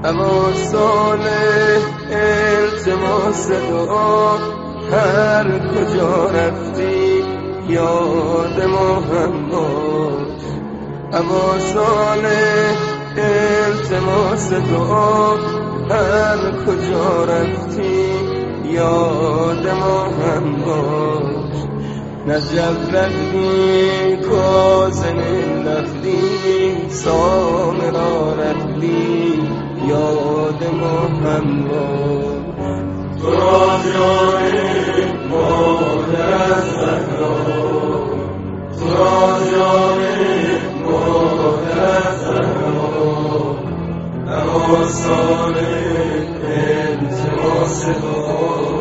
اما ساله التماس دعا، هر کجا رفتی یاد ما هم باش. اما ساله التماس دعا، هر کجا رفتی یاد ما هم باش. نجف رفتی کاظم رفتی، سامرا رفتی یاد ما هم باش. تو را جان مادر زهرا، تو را جان مادر زهرا، اما صالح التماس دعا.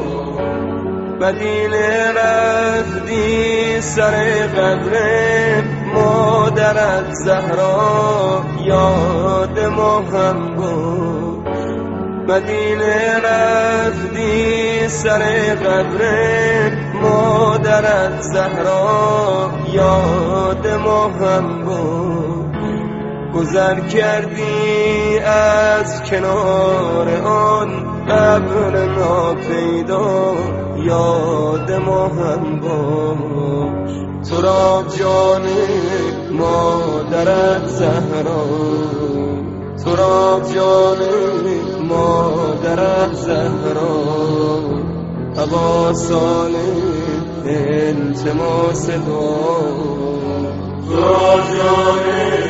مدینه رفتی سر قبر مادرت زهرا، یاد ما هم بود. مدینه رفتی سر قبر مادرت زهرا، یاد ما هم بود. گذر کردی از کنار آن قبر ناپیدا، یاد ما هم باش. تو را جان مادرت زهرا، تو را جان مادرت زهرا، ابا صالح التماس دعا. تو را جان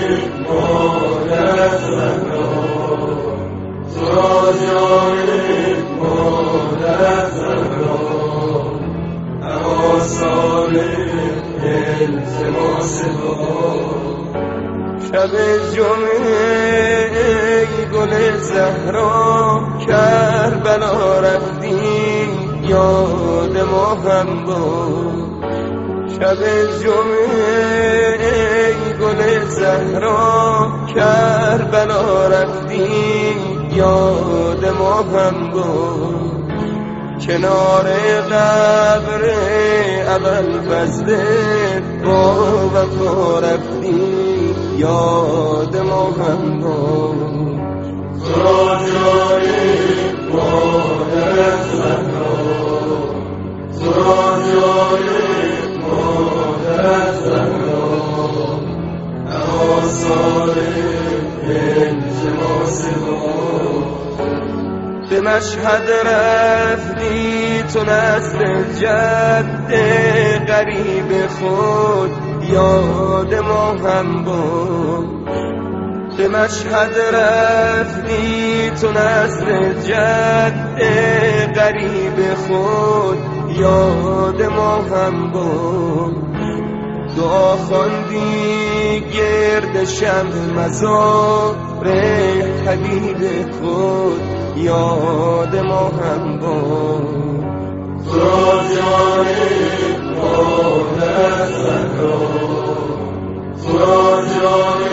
مادر زهرا، تو را جان مادر زهرا، اما صالح التماس دعا. شب جمعه ای گل زهرا، کربلا رفتی یاد ما هم بود. شب جمعه ای گل زهرا، کربلا رفتی یاد ما هم بود. کنار قبر ابوالفضل با وفا رفتی یاد ما هم بود. تو را جان مادر زهرا، تو را جان مادر زهرا، اما صالح التماس دعا. به مشهد رفتی تو نزد جد غریب خود، یاد ما هم بود. به مشهد رفتی تو نزد جد غریب خود، یاد ما هم بود. دعا خواندی گرد شمع مزار حبیب خود، یاد ما هم بود. تو را جان مادر زهرا، تو را جان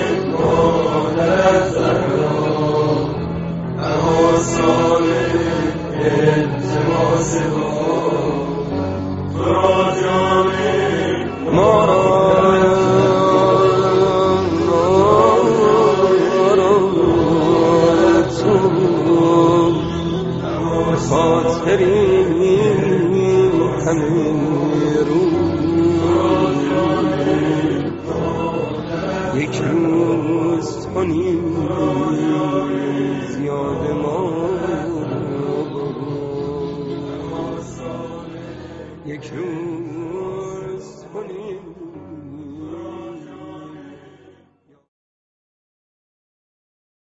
مادر زهرا، اما صالح التماس دعا. تو را جان مادر خاطری همین روز، یک روز تو نیز یاد ما